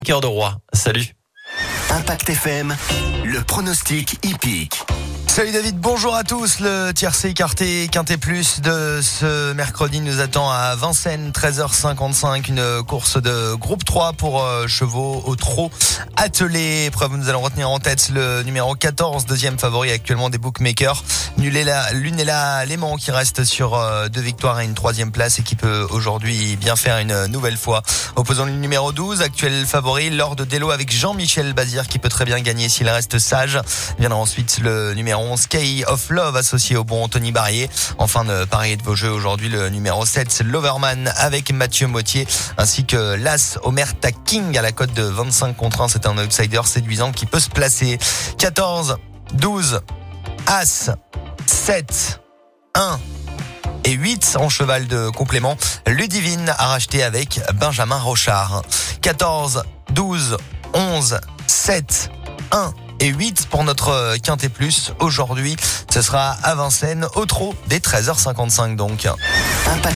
Cœur de roi, salut. Impact FM, le pronostic hippique. Salut David, bonjour à tous. Le tiercé écarté Quintet Plus de ce mercredi nous attend à Vincennes, 13h55, une course de groupe 3 pour chevaux au trot attelé. Épreuve, nous allons retenir en tête le numéro 14, deuxième favori actuellement des bookmakers. Lunella Léman qui reste sur 2 victoires et une 3e place et qui peut aujourd'hui bien faire une nouvelle fois. Opposant le numéro 12, actuel favori, Lord Dello avec Jean-Michel Bazir qui peut très bien gagner s'il reste sage. Viendra ensuite le numéro 11, Sky of Love, associé au bon Anthony Barrier. Enfin de parier de vos jeux aujourd'hui, le numéro 7, c'est Loverman avec Mathieu Mottier, ainsi que l'As Omerta King à la cote de 25 contre 1. C'est un outsider séduisant qui peut se placer. 14, 12, As, 7, 1 et 8 en cheval de complément. Ludivine a racheté avec Benjamin Rochard. 14, 12, 11, 7, 1 et 8 pour notre Quintet Plus. Aujourd'hui, ce sera à Vincennes, au trot, dès 13h55 donc.